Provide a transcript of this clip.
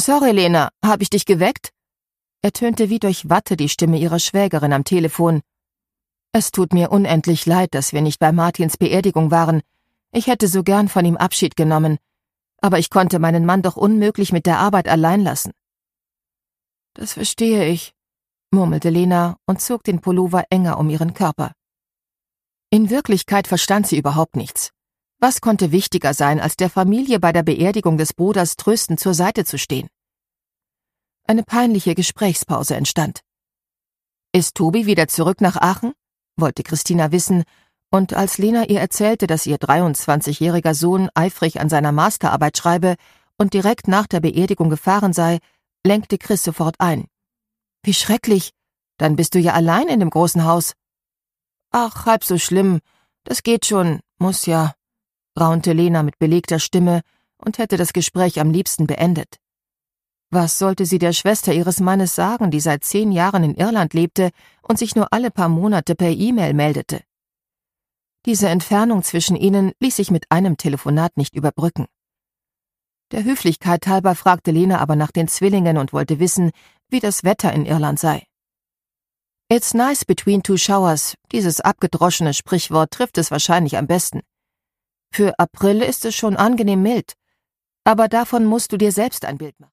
»Sorry, Lena, habe ich dich geweckt?« ertönte wie durch Watte die Stimme ihrer Schwägerin am Telefon. »Es tut mir unendlich leid, dass wir nicht bei Martins Beerdigung waren. Ich hätte so gern von ihm Abschied genommen. Aber ich konnte meinen Mann doch unmöglich mit der Arbeit allein lassen.« »Das verstehe ich«, murmelte Lena und zog den Pullover enger um ihren Körper. In Wirklichkeit verstand sie überhaupt nichts. Was konnte wichtiger sein, als der Familie bei der Beerdigung des Bruders tröstend zur Seite zu stehen? Eine peinliche Gesprächspause entstand. »Ist Tobi wieder zurück nach Aachen?« wollte Christina wissen, und als Lena ihr erzählte, dass ihr 23-jähriger Sohn eifrig an seiner Masterarbeit schreibe und direkt nach der Beerdigung gefahren sei, lenkte Chris sofort ein. »Wie schrecklich! Dann bist du ja allein in dem großen Haus.« »Ach, halb so schlimm. Das geht schon, muss ja«, raunte Lena mit belegter Stimme und hätte das Gespräch am liebsten beendet. Was sollte sie der Schwester ihres Mannes sagen, die seit 10 Jahren in Irland lebte und sich nur alle paar Monate per E-Mail meldete? Diese Entfernung zwischen ihnen ließ sich mit einem Telefonat nicht überbrücken. Der Höflichkeit halber fragte Lena aber nach den Zwillingen und wollte wissen, wie das Wetter in Irland sei. »It's nice between two showers«, dieses abgedroschene Sprichwort trifft es wahrscheinlich am besten. Für April ist es schon angenehm mild, aber davon musst du dir selbst ein Bild machen.